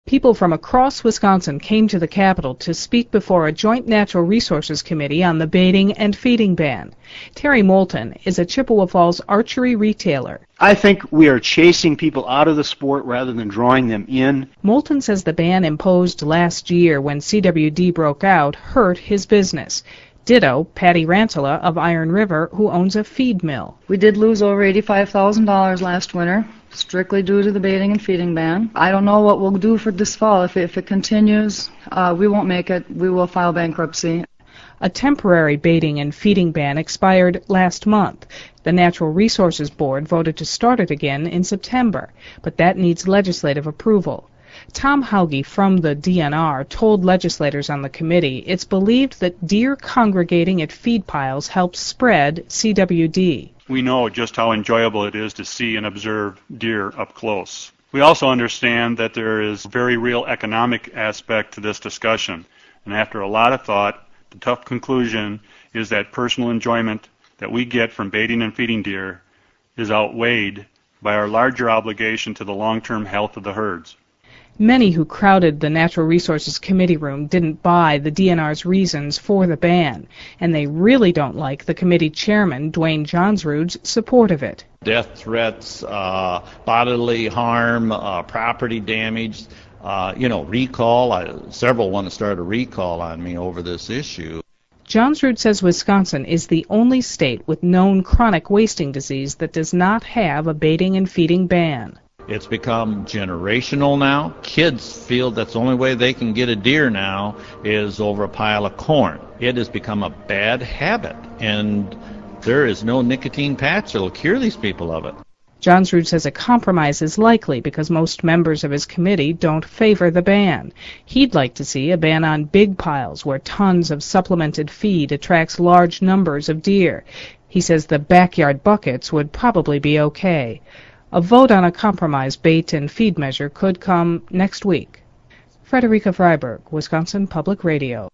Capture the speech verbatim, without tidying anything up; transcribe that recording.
People from across Wisconsin came to the Capitol to speak before a joint Natural Resources Committee on the baiting and feeding ban. Terry Moulton is a Chippewa Falls archery retailer. I think we are chasing people out of the sport rather than drawing them in. Moulton says the ban imposed last year when C W D broke out hurt his business. Ditto Patty Rantala of Iron River, who owns a feed mill. We did lose over eighty-five thousand dollars last winter, strictly due to the baiting and feeding ban. I don't know what we'll do for this fall. If it, if it continues, uh, we won't make it. We will file bankruptcy. A temporary baiting and feeding ban expired last month. The Natural Resources Board voted to start it again in September, but that needs legislative approval. Tom Hauge from the D N R told legislators on the committee it's believed that deer congregating at feed piles helps spread C W D. We know just how enjoyable it is to see and observe deer up close. We also understand that there is a very real economic aspect to this discussion, and after a lot of thought, the tough conclusion is that personal enjoyment that we get from baiting and feeding deer is outweighed by our larger obligation to the long-term health of the herds. Many who crowded the Natural Resources Committee room didn't buy the D N R's reasons for the ban, and they really don't like the committee chairman, Dwayne Johnsrud's, support of it. Death threats, uh, bodily harm, uh, property damage, uh, you know, recall. I, several want to start a recall on me over this issue. Johnsrud says Wisconsin is the only state with known chronic wasting disease that does not have a baiting and feeding ban. It's become generational now. Kids feel that's the only way they can get a deer now is over a pile of corn. It has become a bad habit, and there is no nicotine patch that will cure these people of it. Johnsrud says a compromise is likely because most members of his committee don't favor the ban. He'd like to see a ban on big piles where tons of supplemented feed attracts large numbers of deer. He says the backyard buckets would probably be okay. A vote on a compromise bait and feed measure could come next week. Frederica Freiberg, Wisconsin Public Radio.